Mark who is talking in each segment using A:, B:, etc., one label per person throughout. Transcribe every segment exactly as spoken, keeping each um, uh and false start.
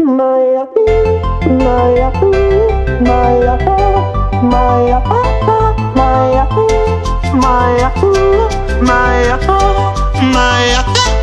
A: Maya, Maya, Maya, Maya, Maya, Maya, Maya, Maya.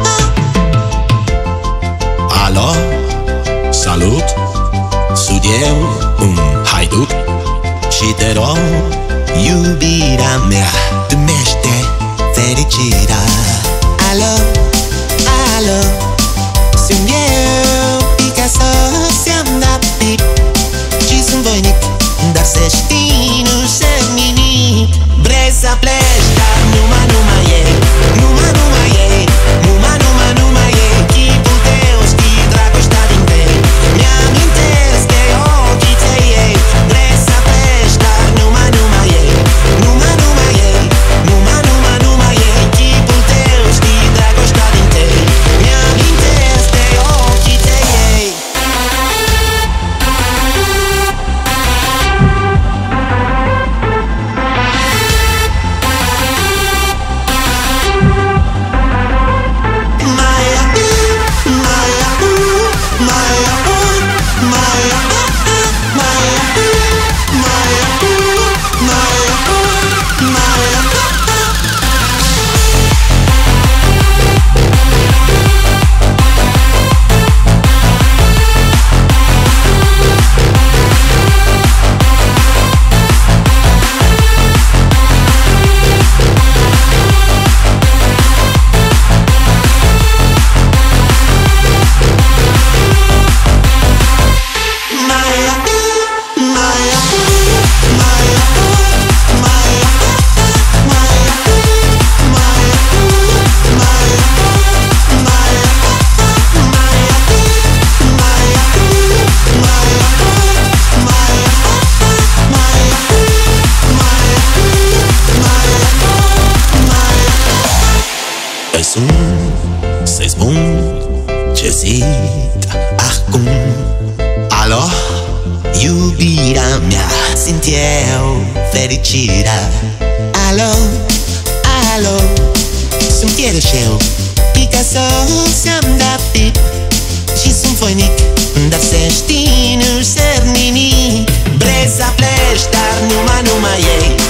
B: Alo, salut, sunt eu, un haidut și te rog, iubirea mea, numește fericirea. Alo, alo, sunt eu, Picasso, ți-am dat tip și sunt voinic, dar să știi, nu știu nimic. Vrei să pleci, dar numai, numai ei, numai, numai ei, numai, numai, numai ei. Chipul tău, știi, dragostea din tăi, mi-amintesc de ochii tăi ei. Vrei să pleci, dar numai, numai ei, numai, numai ei, numai, numai, numai ei. Chipul tău, știi, dragostea din tăi, mi-amintesc de ochii tăi ei. Să-i spun ce simt acum. Alo, iubirea mea, sunt eu, fericirea. Alo, alo, sunt Pierușeu, Picasso, ți-am dat tip și sunt voinic, dar să știi, nu știu nimic. Vrei să pleci, dar numai, numai ei,